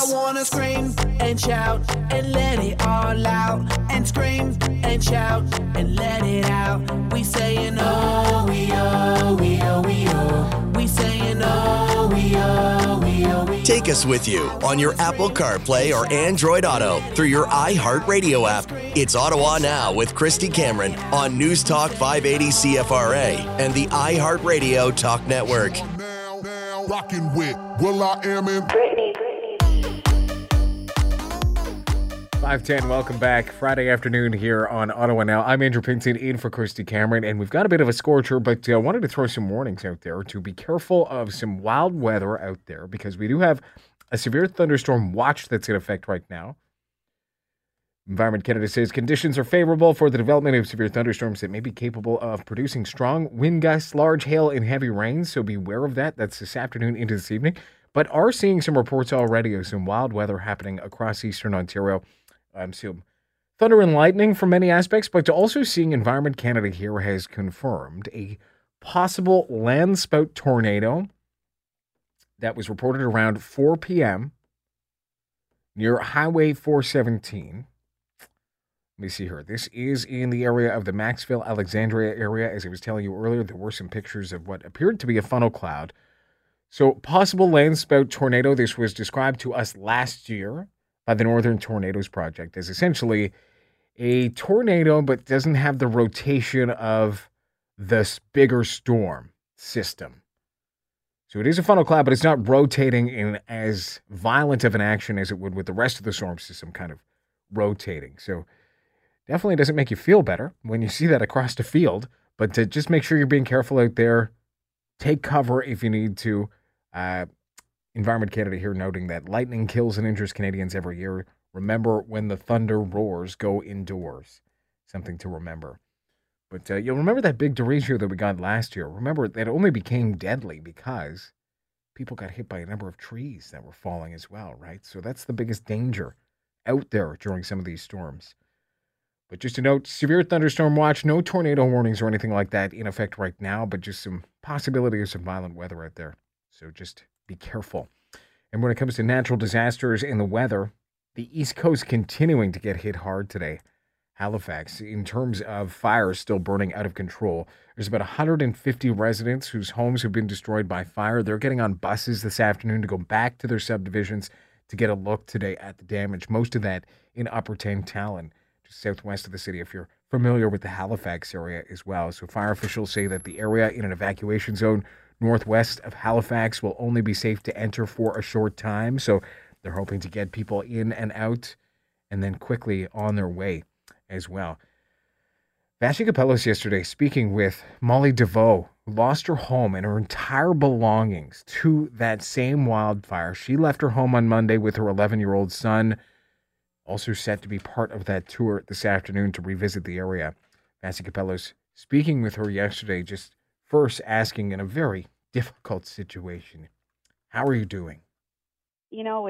wanna scream and shout and let it all out. And scream and shout and let it out. We saying oh, we oh, we oh, we oh. We saying oh, we oh, we oh, we oh. Take us with you on your Apple CarPlay or Android Auto through your iHeartRadio app. It's Ottawa Now with Christy Cameron on News Talk 580 CFRA and the iHeartRadio Talk Network. Now, rocking with will.i.am in Britney. 5:10, welcome back. Friday afternoon here on Ottawa Now. I'm Andrew Pinson in for Christy Cameron, and we've got a bit of a scorcher, but I wanted to throw some warnings out there to be careful of some wild weather out there because we do have a severe thunderstorm watch that's in effect right now. Environment Canada says conditions are favorable for the development of severe thunderstorms that may be capable of producing strong wind gusts, large hail, and heavy rain, so beware of that. That's this afternoon into this evening, but are seeing some reports already of some wild weather happening across eastern Ontario. Some thunder and lightning from many aspects, but also seeing Environment Canada here has confirmed a possible landspout tornado that was reported around 4 p.m. near Highway 417. Let me see here. This is in the area of the Maxville, Alexandria area. As I was telling you earlier, there were some pictures of what appeared to be a funnel cloud. So possible landspout tornado. This was described to us last year by the Northern Tornadoes Project as essentially a tornado, but doesn't have the rotation of this bigger storm system. So it is a funnel cloud, but it's not rotating in as violent of an action as it would with the rest of the storm system kind of rotating. So definitely doesn't make you feel better when you see that across the field, but to just make sure you're being careful out there. Take cover if you need to. Environment Canada here noting that lightning kills and injures Canadians every year. Remember when the thunder roars, go indoors. Something to remember. But you'll remember that big derecho that we got last year. Remember, that only became deadly because people got hit by a number of trees that were falling as well, right? So that's the biggest danger out there during some of these storms. But just to note, severe thunderstorm watch, no tornado warnings or anything like that in effect right now, but just some possibility of some violent weather out there. So just be careful. And when it comes to natural disasters and the weather, the East Coast continuing to get hit hard today. Halifax, in terms of fires still burning out of control. There's about 150 residents whose homes have been destroyed by fire. They're getting on buses this afternoon to go back to their subdivisions to get a look today at the damage. Most of that in Upper Tantallon, just southwest of the city, if you're familiar with the Halifax area as well. So fire officials say that the area in an evacuation zone northwest of Halifax will only be safe to enter for a short time. So they're hoping to get people in and out and then quickly on their way as well. Vassy Kapelos yesterday speaking with Molly DeVoe, who lost her home and her entire belongings to that same wildfire. She left her home on Monday with her 11-year-old son, also set to be part of that tour this afternoon to revisit the area. Vassy Kapelos speaking with her yesterday, just first asking in a very difficult situation, how are you doing? You know,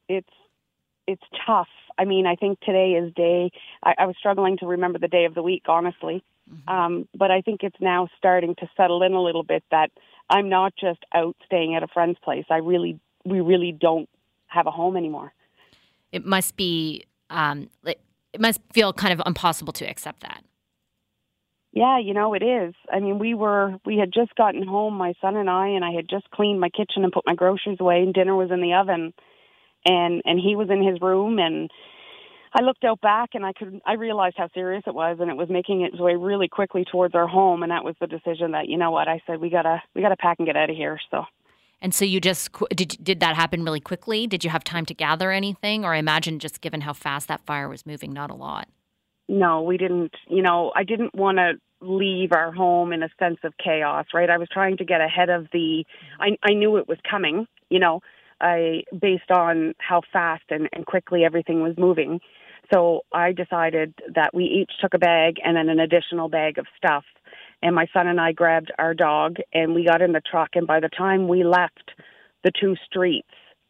it's tough. I mean, I think today is I was struggling to remember the day of the week, honestly. Mm-hmm. But I think it's now starting to settle in a little bit that I'm not just out staying at a friend's place. We really don't have a home anymore. It must be, it must feel kind of impossible to accept that. Yeah, you know, it is. I mean, we had just gotten home, my son and I had just cleaned my kitchen and put my groceries away, and dinner was in the oven, and he was in his room, and I looked out back and I realized how serious it was, and it was making its way really quickly towards our home, and that was the decision that, you know what, I said, we gotta pack and get out of here, so. And so you just, did that happen really quickly? Did you have time to gather anything? Or I imagine just given how fast that fire was moving, not a lot. No, we didn't. You know, I didn't want to leave our home in a sense of chaos, right? I was trying to get ahead of I knew it was coming, you know, based on how fast and quickly everything was moving. So I decided that we each took a bag and then an additional bag of stuff. And my son and I grabbed our dog and we got in the truck. And by the time we left the two streets,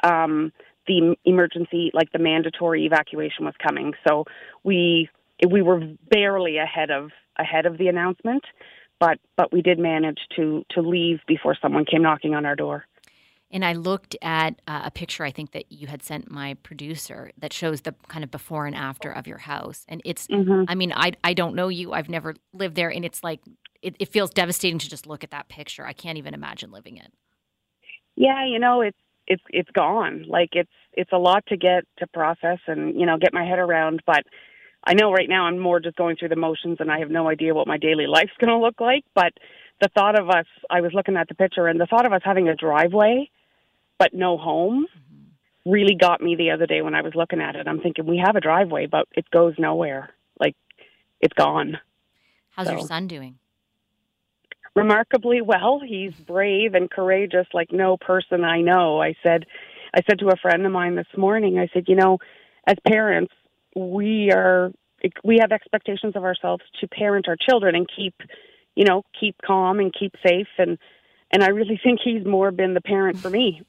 the emergency, like the mandatory evacuation was coming. So we were barely ahead of the announcement, but we did manage to leave before someone came knocking on our door. And I looked at a picture I think that you had sent my producer that shows the kind of before and after of your house. And it's, I mean, I don't know you. I've never lived there. And it's like, it feels devastating to just look at that picture. I can't even imagine living it. Yeah, it's gone. Like it's a lot to get to process and, get my head around. But I know right now I'm more just going through the motions and I have no idea what my daily life's going to look like. But the thought of us, I was looking at the picture, and the thought of us having a driveway but no home really got me the other day when I was looking at it. I'm thinking, we have a driveway, but it goes nowhere. Like, it's gone. How's your son doing? Remarkably well. He's brave and courageous like no person I know. I said to a friend of mine this morning, I said, as parents, we have expectations of ourselves to parent our children and keep calm and keep safe. And I really think he's more been the parent for me,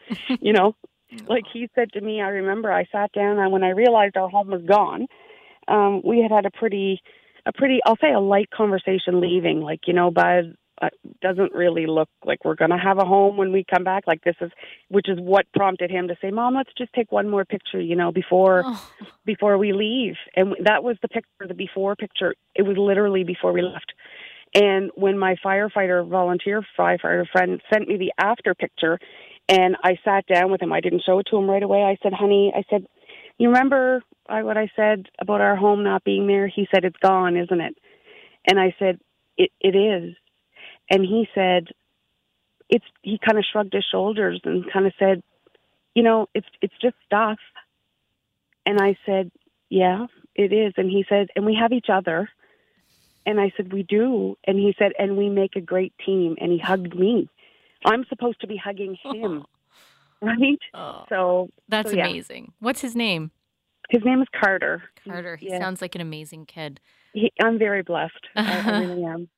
Like he said to me, I remember I sat down and when I realized our home was gone, we had a pretty, I'll say a light conversation leaving, like, Bud, doesn't really look like we're going to have a home when we come back. Like which is what prompted him to say, Mom, let's just take one more picture, before we leave. And that was the picture, the before picture. It was literally before we left. And when my volunteer firefighter friend sent me the after picture and I sat down with him, I didn't show it to him right away. I said, honey, you remember what I said about our home not being there? He said, it's gone, isn't it? And I said, it is. And he said, he kind of shrugged his shoulders and kind of said, it's just stuff. And I said, yeah, it is. And he said, and we have each other. And I said, we do. And he said, and we make a great team. And he hugged me. I'm supposed to be hugging him, right? So that's amazing. What's his name? His name is Carter. Carter. He sounds like an amazing kid. I'm very blessed. I really am.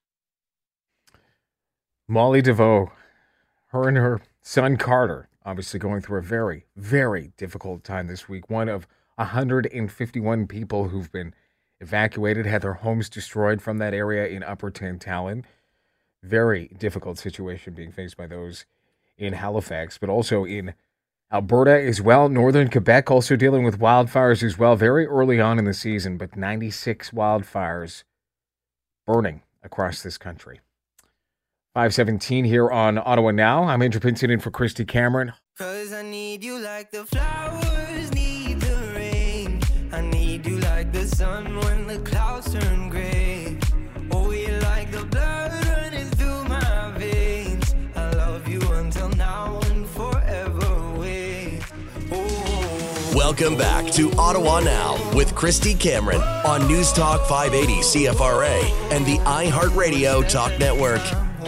Molly DeVoe, her and her son Carter, obviously going through a very, very difficult time this week. One of 151 people who've been evacuated, had their homes destroyed from that area in Upper Tantallon. Very difficult situation being faced by those in Halifax, but also in Alberta as well. Northern Quebec also dealing with wildfires as well, very early on in the season, but 96 wildfires burning across this country. 5:17 here on Ottawa Now. I'm Andrew Pinson in for Christy Cameron. 'Cause I need you like the flowers need the rain. I need you like the sun when the clouds turn gray. Oh, you like the blood running through my veins. I love you until now and forever wait. Oh. Welcome back to Ottawa Now with Christy Cameron on News Talk 580 CFRA and the iHeartRadio Talk Network.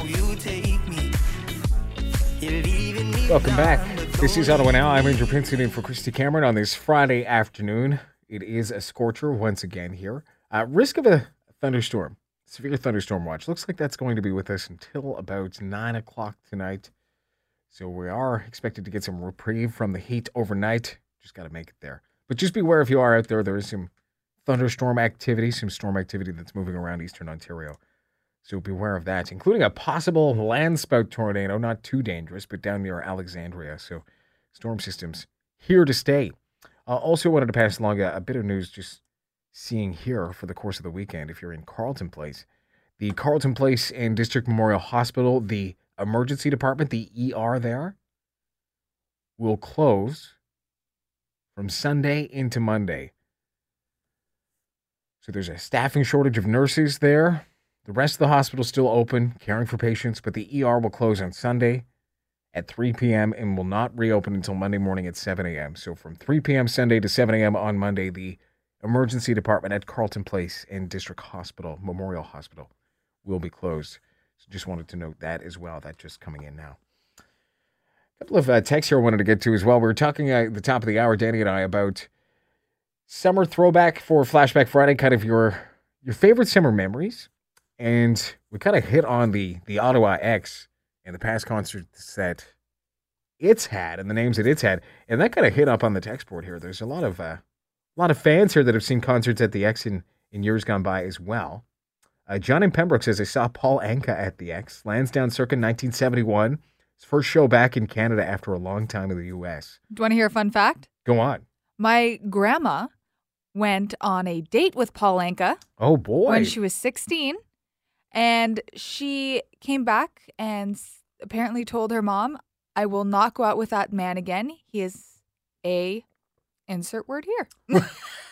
Welcome back. This is Ottawa Now. I'm Andrew Pinson in for Christy Cameron on this Friday afternoon. It is a scorcher once again here. Risk of a thunderstorm, severe thunderstorm watch. Looks like that's going to be with us until about 9 o'clock tonight. So we are expected to get some reprieve from the heat overnight. Just got to make it there. But just beware if you are out there. There is some thunderstorm activity, some storm activity that's moving around eastern Ontario. So beware of that, including a possible landspout tornado, not too dangerous, but down near Alexandria. So storm systems here to stay. Also wanted to pass along a bit of news just seeing here for the course of the weekend. If you're in Carleton Place, the Carleton Place and District Memorial Hospital, the emergency department, the ER there, will close from Sunday into Monday. So there's a staffing shortage of nurses there. The rest of the hospital is still open, caring for patients, but the ER will close on Sunday at 3 p.m. and will not reopen until Monday morning at 7 a.m. So from 3 p.m. Sunday to 7 a.m. on Monday, the emergency department at Carleton Place and District Hospital, Memorial Hospital, will be closed. So just wanted to note that as well. That's just coming in now. A couple of texts here I wanted to get to as well. We were talking at the top of the hour, Danny and I, about summer throwback for Flashback Friday, kind of your favorite summer memories. And we kind of hit on the Ottawa X and the past concerts that it's had and the names that it's had. And that kind of hit up on the text board here. There's a lot of fans here that have seen concerts at the X in years gone by as well. John in Pembroke says, I saw Paul Anka at the X. Lansdowne Circa 1971. His first show back in Canada after a long time in the U.S. Do you want to hear a fun fact? Go on. My grandma went on a date with Paul Anka. Oh, boy. When she was 16. And she came back and apparently told her mom, I will not go out with that man again. He is a insert word here.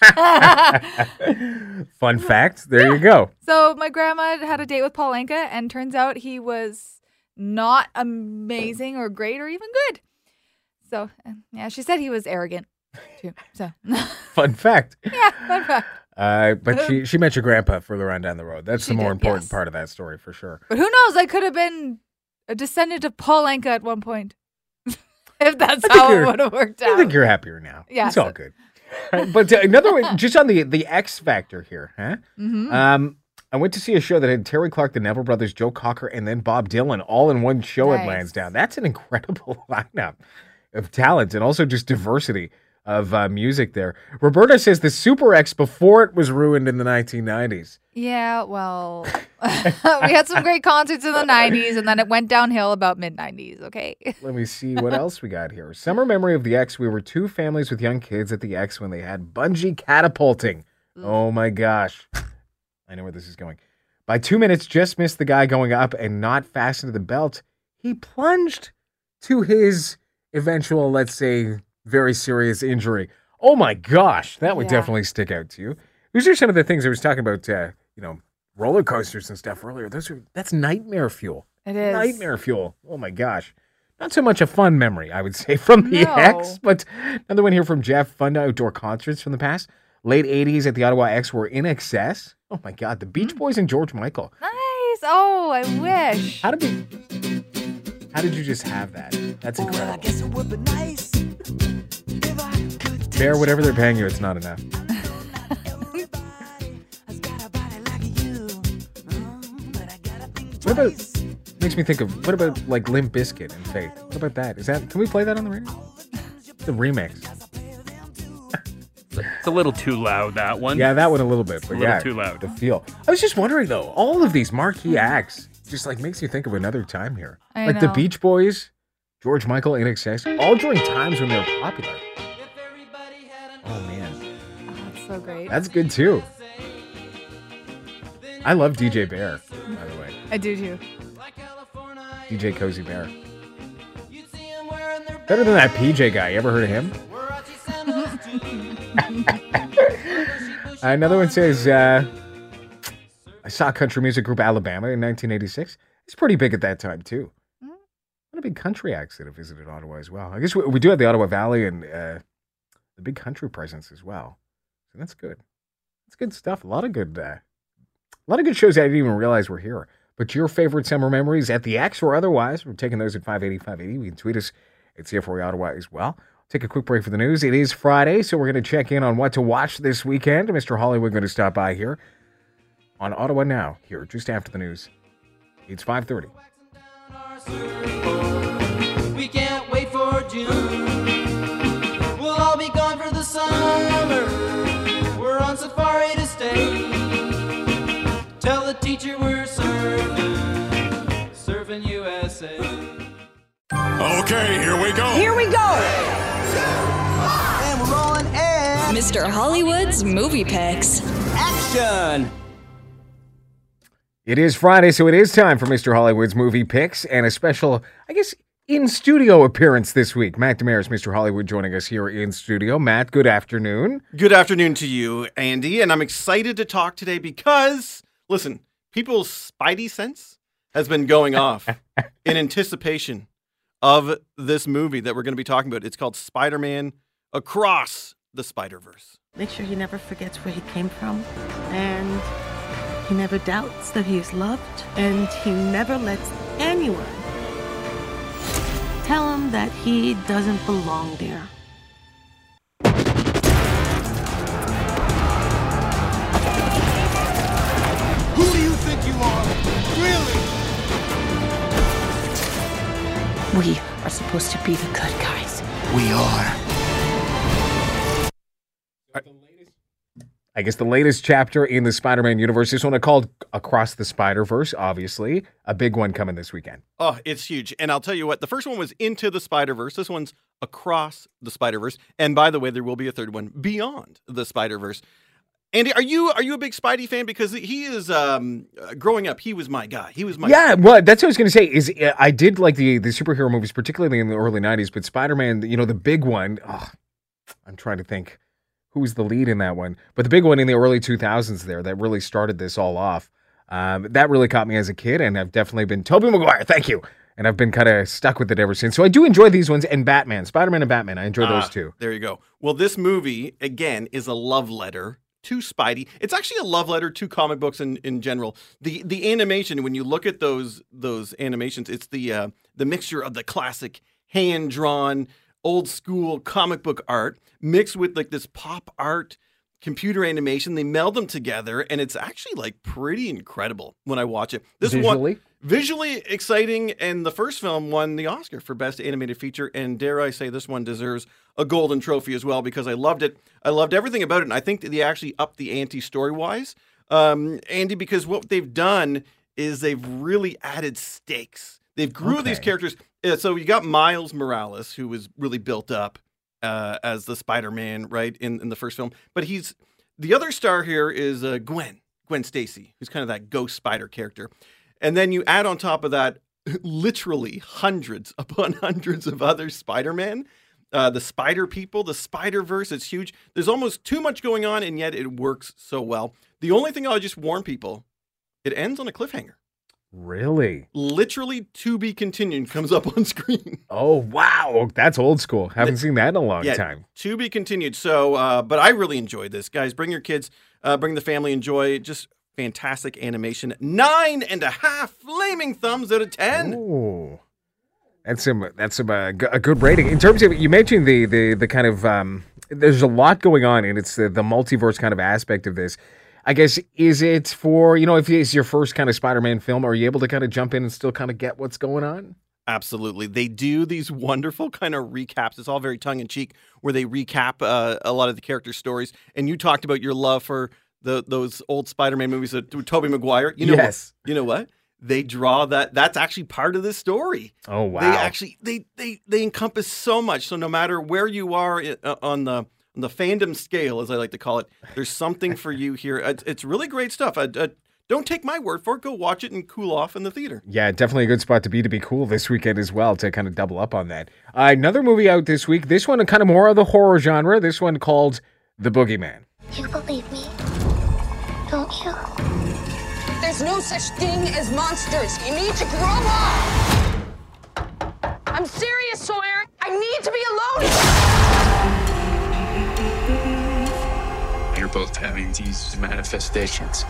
Fun fact. There you go. So my grandma had a date with Paul Anka, and turns out he was not amazing or great or even good. So, yeah, she said he was arrogant too. So Fun fact. Yeah, fun fact. But she met your grandpa further on down the road. That's She the more did, important yes. part of that story for sure. But who knows? I could have been a descendant of Paul Anka at one point. If that's how it would have worked out. I think you're happier now. Yeah, It's all good. But another one, just on the X Factor here, huh? Mhm. I went to see a show that had Terry Clark, the Neville Brothers, Joe Cocker, and then Bob Dylan all in one show at Nice. Lansdowne. That's an incredible lineup of talent and also just diversity of music there. Roberta says the Super X before it was ruined in the 1990s. Yeah, well, we had some great concerts in the 90s, and then it went downhill about mid-90s, okay? Let me see what else we got here. Summer memory of the X. We were two families with young kids at the X when they had bungee catapulting. Oh my gosh. I know where this is going. By 2 minutes, just missed the guy going up and not fastened to the belt. He plunged to his eventual, let's say, very serious injury. Oh my gosh. That would Yeah. definitely stick out to you. These are some of the things I was talking about, roller coasters and stuff earlier. That's nightmare fuel. It is. Nightmare fuel. Oh my gosh. Not so much a fun memory, I would say, from the No. X, but another one here from Jeff. Fun outdoor concerts from the past. Late 80s at the Ottawa X were in excess. Oh my God. The Beach Boys and George Michael. Nice. Oh, I wish. How did you just have that? That's incredible. Bear, whatever they're paying you, it's not enough. What about, makes me think of, what about like Limp Bizkit and Faith? What about that? Can we play that on the radio? The remix. It's a little too loud, that one. Yeah, that one a little bit, but A little yeah, too loud. the feel. I was just wondering though, all of these marquee acts just like makes you think of another time here. I Like the know. Beach Boys, George Michael, In Excess, all during times when they were popular. Oh man, Oh, that's so great. that's good too. I love DJ Bear, by the way. I do too. DJ Cozy Bear. Better than that PJ guy. You ever heard of him? Another one says, I saw country music group Alabama in 1986. It's pretty big at that time, too. What a big country acts that have visited Ottawa as well. I guess we do have the Ottawa Valley and the big country presence as well. So that's good. That's good stuff. A lot of good shows I didn't even realize were here. But your favorite summer memories at the X or otherwise, we're taking those at 580-580. We can tweet us at CFRA Ottawa as well. Take a quick break for the news. It is Friday, so we're going to check in on what to watch this weekend. Mr. Hollywood going to stop by here on Ottawa Now, here just after the news. It's 5:30. We can't wait for June. We'll all be gone for the summer. We're on safari to stay. Tell the teacher we're surfing USA. Okay, here we go. Here we go. And we're rolling and Mr. Hollywood's Movie Picks. action. It is Friday, so it is time for Mr. Hollywood's Movie Picks and a special, I guess, in-studio appearance this week. Matt Damaris, Mr. Hollywood, joining us here in studio. Matt, good afternoon. Good afternoon to you, Andy, and I'm excited to talk today because, listen, people's spidey sense has been going off in anticipation of this movie that we're going to be talking about. It's called Spider-Man Across the Spider-Verse. Make sure he never forgets where he came from, and he never doubts that he is loved, and he never lets anyone tell him that he doesn't belong there. Who do you think you are? Really? We are supposed to be the good guys. We are. I guess, the latest chapter in the Spider-Man universe. This one is called Across the Spider-Verse, obviously. A big one coming this weekend. Oh, it's huge. And I'll tell you what, the first one was Into the Spider-Verse. This one's Across the Spider-Verse. And by the way, there will be a third one, Beyond the Spider-Verse. Andy, are you a big Spidey fan? Because he is, growing up, he was my guy. He was my well, that's what I was going to say. Is I did like the superhero movies, particularly in the early 90s, but Spider-Man, the big one, I'm trying to think who was the lead in that one. But the big one in the early 2000s there that really started this all off, that really caught me as a kid, and I've definitely been Tobey Maguire, thank you. And I've been kind of stuck with it ever since. So I do enjoy these ones, and Batman, Spider-Man and Batman, I enjoy those too. There you go. Well, this movie, again, is a love letter to Spidey. It's actually a love letter to comic books in general. The animation, when you look at those animations, it's the mixture of the classic hand-drawn, old-school comic book art mixed with like this pop art computer animation. They meld them together, and it's actually like pretty incredible when I watch it. Visually exciting, and the first film won the Oscar for Best Animated Feature, and dare I say this one deserves a golden trophy as well, because I loved it. I loved everything about it, and I think that they actually upped the ante story-wise, Andy, because what they've done is they've really added stakes. They've grew these characters. So you got Miles Morales, who was really built up as the Spider-Man, right, in the first film. But the other star here is Gwen Stacy, who's kind of that ghost spider character. And then you add on top of that literally hundreds upon hundreds of other Spider-Man, the Spider People, the Spider-Verse. It's huge. There's almost too much going on, and yet it works so well. The only thing I'll just warn people, it ends on a cliffhanger. Really? Literally to be continued comes up on screen. Oh, wow. That's old school. Haven't seen that in a long time. To be continued. So, but I really enjoyed this. Guys, bring your kids, bring the family, enjoy. Just fantastic animation. 9.5 flaming thumbs out of 10. Ooh. That's a good rating. In terms of, you mentioned the kind of, there's a lot going on, and it's the multiverse kind of aspect of this. I guess, is it for, if it's your first kind of Spider-Man film, are you able to kind of jump in and still kind of get what's going on? Absolutely. They do these wonderful kind of recaps. It's all very tongue-in-cheek, where they recap a lot of the character stories. And you talked about your love for those old Spider-Man movies with Tobey Maguire. Yes. You know what? They draw that. That's actually part of the story. Oh, wow. They actually, they encompass so much. So no matter where you are on the fandom scale, as I like to call it, there's something for you here. It's really great stuff. Don't take my word for it. Go watch it and cool off in the theater. Yeah, definitely a good spot to be cool this weekend as well, to kind of double up on that. Another movie out this week, this one kind of more of the horror genre, this one called The Boogeyman. You believe me, don't you? There's no such thing as monsters. You need to grow up. I'm serious, Sawyer. I need to be alone. You're both having these manifestations.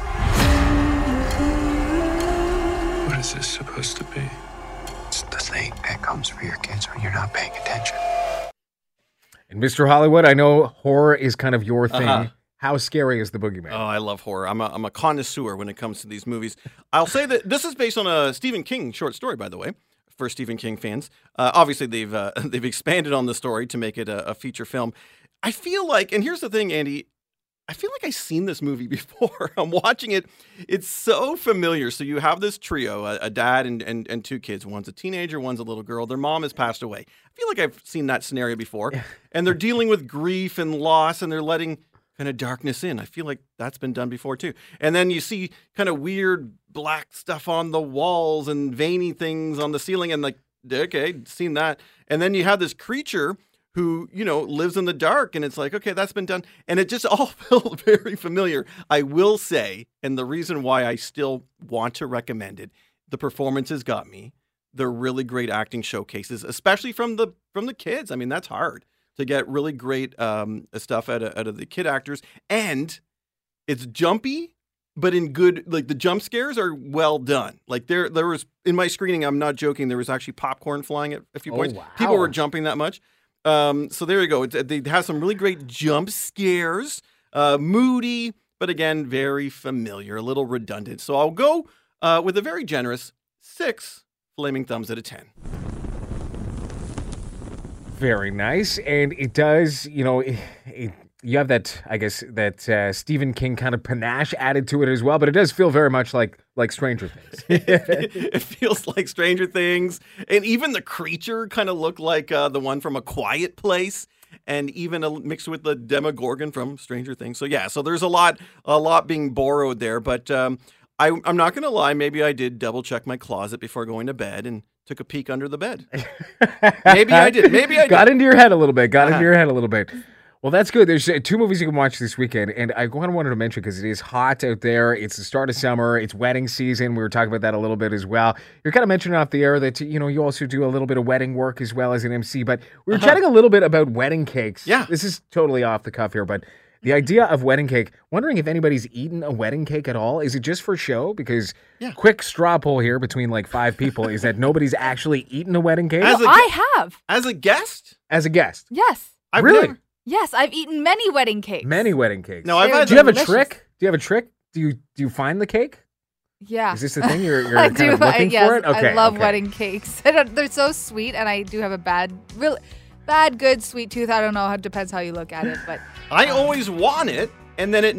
What is this supposed to be? It's the thing that comes for your kids when you're not paying attention. And Mr. Hollywood, I know horror is kind of your thing. Uh-huh. How scary is The Boogeyman? Oh, I love horror. I'm a connoisseur when it comes to these movies. I'll say that this is based on a Stephen King short story, by the way, for Stephen King fans. Obviously, they've expanded on the story to make it a feature film. I feel like, and here's the thing, Andy, I feel like I've seen this movie before. I'm watching it. It's so familiar. So you have this trio, a dad and two kids. One's a teenager, one's a little girl. Their mom has passed away. I feel like I've seen that scenario before. And they're dealing with grief and loss, and they're letting kind of darkness in. I feel like that's been done before too. And then you see kind of weird black stuff on the walls and veiny things on the ceiling, and like, okay, seen that. And then you have this creature who, lives in the dark, and it's like, okay, that's been done. And it just all felt very familiar. I will say, and the reason why I still want to recommend it, the performances got me. They're really great acting showcases, especially from the kids. I mean, that's hard to get really great stuff out of the kid actors. And it's jumpy, but in good, like the jump scares are well done. Like there was, in my screening, I'm not joking, there was actually popcorn flying at a few points. Wow. People were jumping that much. So there you go. They have some really great jump scares, moody, but again, very familiar, a little redundant. So I'll go with a very generous 6 flaming thumbs out of 10. Very nice. And it does, you have that, I guess, that Stephen King kind of panache added to it as well, but it does feel very much like Stranger Things. It feels like Stranger Things, and even the creature kind of looked like the one from A Quiet Place, and even mixed with the Demogorgon from Stranger Things. So yeah, so there's a lot being borrowed there, but I'm not going to lie, maybe I did double check my closet before going to bed and took a peek under the bed. Maybe I did. Got into your head a little bit. Well, that's good. There's 2 movies you can watch this weekend, and I kind of wanted to mention because it is hot out there. It's the start of summer. It's wedding season. We were talking about that a little bit as well. You're kind of mentioning off the air that you also do a little bit of wedding work as well as an MC, but we were chatting a little bit about wedding cakes. Yeah. This is totally off the cuff here, but the idea of wedding cake, wondering if anybody's eaten a wedding cake at all. Is it just for show? Because quick straw poll here between like 5 people is that nobody's actually eaten a wedding cake. I have. As a guest? As a guest. Yes. Really? Yes, I've eaten many wedding cakes. Many wedding cakes. No, I've had. Do you have a trick? Do you have a trick? Do you find the cake? Yeah. Is this the thing you're kind of looking for it? Okay. I love wedding cakes. They're so sweet, and I do have a bad, good sweet tooth. I don't know. It depends how you look at it, but I always want it, and then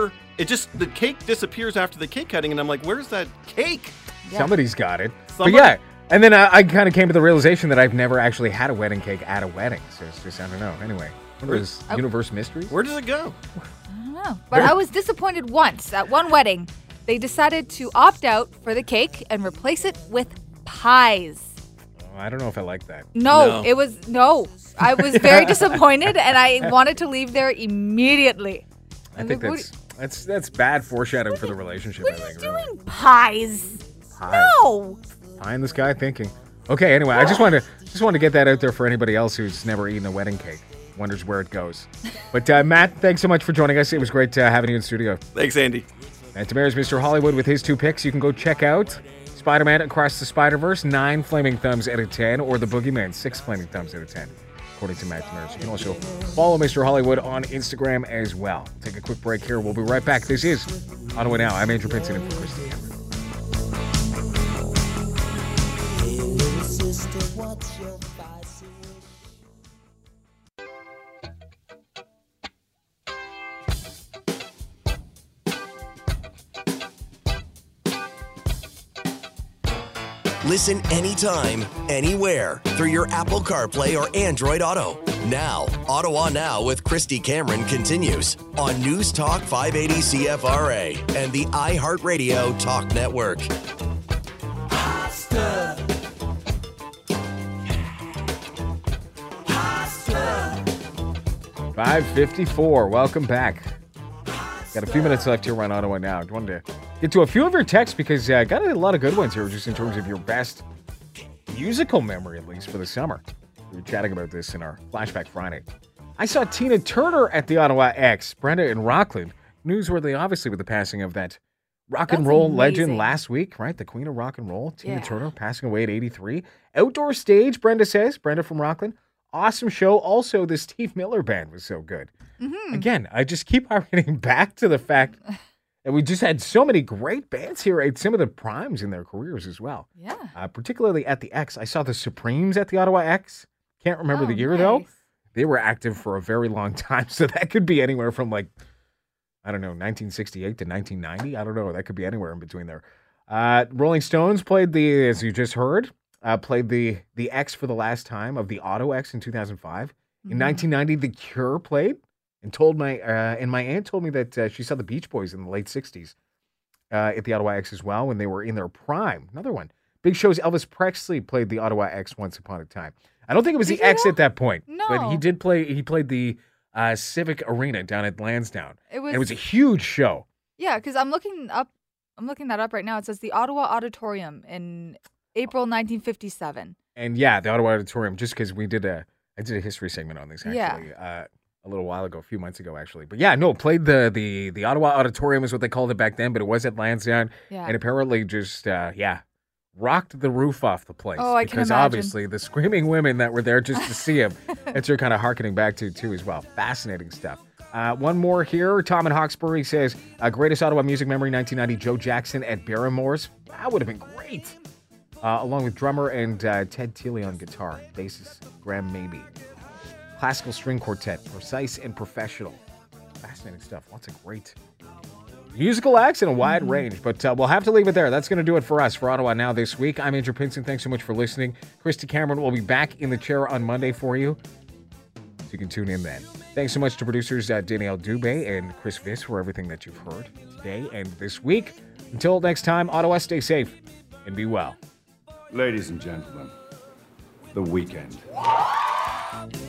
the cake disappears after the cake cutting, and I'm like, where's that cake? Yeah. Somebody's got it. But yeah. And then I kind of came to the realization that I've never actually had a wedding cake at a wedding. So it's just, I don't know. Anyway, what are those universe mysteries? Where does it go? I don't know. But I was disappointed once at one wedding. They decided to opt out for the cake and replace it with pies. Oh, I don't know if I like that. No. I was very disappointed, and I wanted to leave there immediately. I think that's bad foreshadowing for the relationship. What are you doing? Pies. No. Pie in the sky thinking. Okay, anyway, I just wanted to get that out there for anybody else who's never eaten a wedding cake, wonders where it goes. But Matt, thanks so much for joining us. It was great having you in studio. Thanks, Andy. And Tamara's Mr. Hollywood with his 2 picks. You can go check out Spider-Man Across the Spider-Verse, 9 flaming thumbs out of 10, or The Boogeyman, 6 flaming thumbs out of 10, according to Matt Tamaris. You can also follow Mr. Hollywood on Instagram as well. Take a quick break here. We'll be right back. This is Ottawa Now. I'm Andrew Pinson in for Christy Cameron. Listen anytime, anywhere through your Apple CarPlay or Android Auto. Now, Ottawa Now with Christy Cameron continues on News Talk 580 CFRA and the iHeartRadio Talk Network. 5:54. Welcome back. Got a few minutes left here on Ottawa Now. I wanted to get to a few of your texts because I got a lot of good ones here just in terms of your best musical memory, at least for the summer. We were chatting about this in our Flashback Friday. I saw Tina Turner at the Ottawa X. Brenda in Rockland. Newsworthy, obviously, with the passing of that rock and roll legend last week, right? The queen of rock and roll, Tina Turner, passing away at 83. Outdoor stage, Brenda says. Brenda from Rockland. Awesome show. Also, the Steve Miller Band was so good. Mm-hmm. Again, I just keep harkening back to the fact that we just had so many great bands here at some of the primes in their careers as well. Yeah. Particularly at the X. I saw the Supremes at the Ottawa X. Can't remember the year, though. They were active for a very long time, so that could be anywhere from, like, I don't know, 1968 to 1990. I don't know. That could be anywhere in between there. Rolling Stones played as you just heard, played the X for the last time of the Auto X in 2005. In 1990, The Cure played and told my aunt told me that she saw the Beach Boys in the late 60s at the Ottawa X as well when they were in their prime. Another one. Big shows. Elvis Presley played the Ottawa X once upon a time. I don't think it was the X at that point. No. But he did play. He played the Civic Arena down at Lansdowne. It was a huge show. Yeah, because I'm looking that up right now. It says the Ottawa Auditorium in April 1957. And yeah, the Ottawa Auditorium. Just because I did a history segment on this actually a little while ago, a few months ago actually. But yeah, no, played the Ottawa Auditorium is what they called it back then, but it was at Lansdowne, and apparently just rocked the roof off the place. Oh, I can imagine. Because obviously the screaming women that were there just to see him. That's you're kind of harkening back to too as well. Fascinating stuff. One more here. Tom in Hawkesbury says, greatest Ottawa music memory, 1990, Joe Jackson at Barrymore's. That would have been great. Along with drummer and Ted Teely on guitar. Bassist Graham Mabey. Classical string quartet, precise and professional. Fascinating stuff. Lots of great musical acts in a wide range. But we'll have to leave it there. That's going to do it for us for Ottawa Now this week. I'm Andrew Pinson. Thanks so much for listening. Christy Cameron will be back in the chair on Monday for you. So you can tune in then. Thanks so much to producers Danielle Dubé and Chris Viss for everything that you've heard today and this week. Until next time, Ottawa, stay safe and be well. Ladies and gentlemen, The Weeknd.